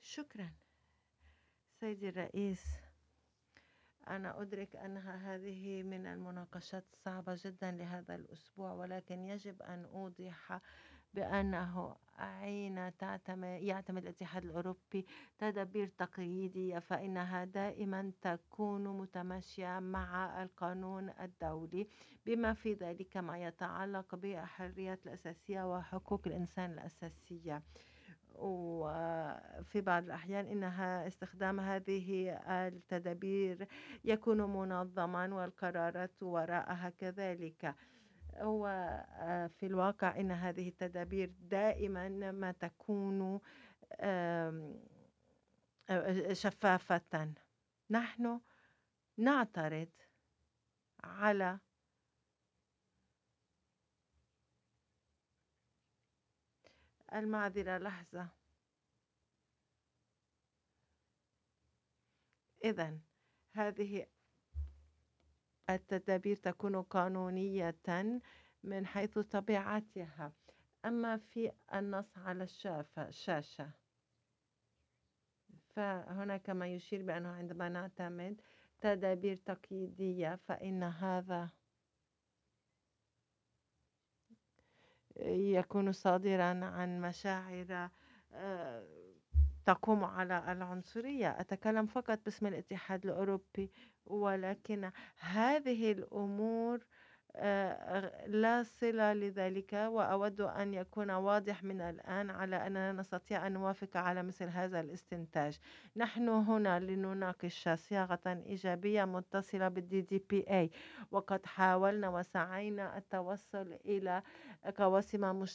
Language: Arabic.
شكرا سيدي الرئيس. أنا أدرك أنها هذه من المناقشات الصعبة جدا لهذا الأسبوع، ولكن يجب أن أوضح بأنه حين يعتمد الاتحاد الأوروبي تدابير تقييدية فإنها دائما تكون متماشية مع القانون الدولي، بما في ذلك ما يتعلق بالحريات الأساسية وحقوق الإنسان الأساسية. وفي بعض الأحيان إنها استخدام هذه التدابير يكون منظما والقرارات وراءها كذلك. وفي الواقع إن هذه التدابير دائما ما تكون شفافة. نحن نعترض على المعذرة لحظة. إذن هذه التدابير تكون قانونية من حيث طبيعتها، أما في النص على الشاشة فهناك ما يشير بأنه عندما نعتمد تدابير تقييدية فإن هذا يكون صادرا عن مشاعر تقوم على العنصرية. أتكلم فقط باسم الاتحاد الأوروبي، ولكن هذه الأمور لا صلة لذلك، وأود أن يكون واضح من الآن على أننا نستطيع أن نوافق على مثل هذا الاستنتاج. نحن هنا لنناقش صياغة إيجابية متصلة بالدي دي بي اي، وقد حاولنا وسعينا التوصل إلى قواسم مشتركة